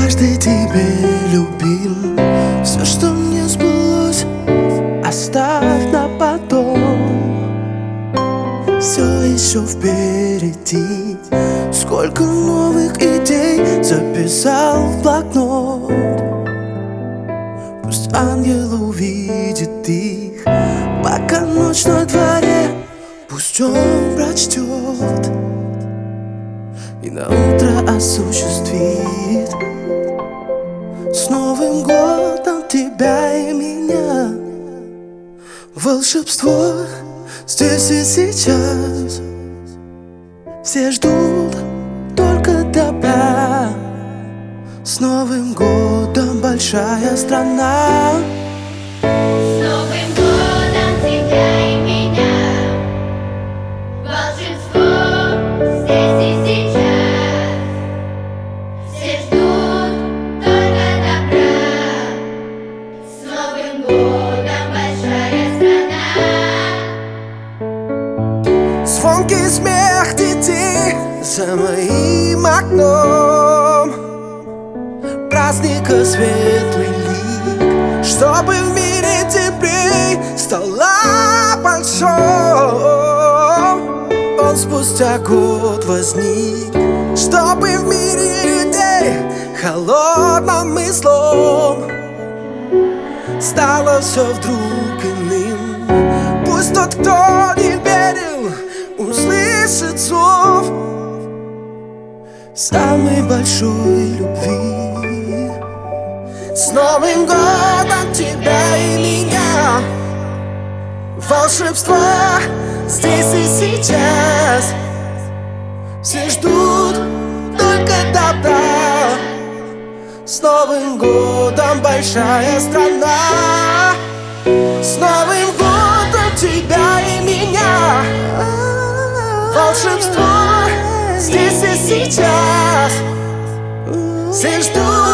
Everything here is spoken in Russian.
однажды тебя любил. Все, что мне сбылось, оставь на потом. Все еще впереди, сколько новых идей записал в блокнот. Пусть ангел увидит их, пока ночь на дворе. Пусть он прочтет и на утро осуществит. С Новым годом тебя и меня. Волшебство здесь и сейчас. Все ждут только добра. С Новым годом, большая страна. С Новым годом тебя и меня. Волшебство здесь и сейчас. Все ждут только добра. С Новым годом, большая страна. Звонкий смех детей за моим окном. Праздника светлый лик, чтобы в мире теплей стала большой. Он спустя год возник, чтобы в мире людей холодным мыслом стало все вдруг иным. Пусть тот, кто не верил, услышит зов самой большой любви. С Новым годом тебя и меня. Волшебство здесь и сейчас. Все ждут только добра. С Новым годом, большая страна. С Новым годом тебя и меня. Волшебство здесь и сейчас. Все ждут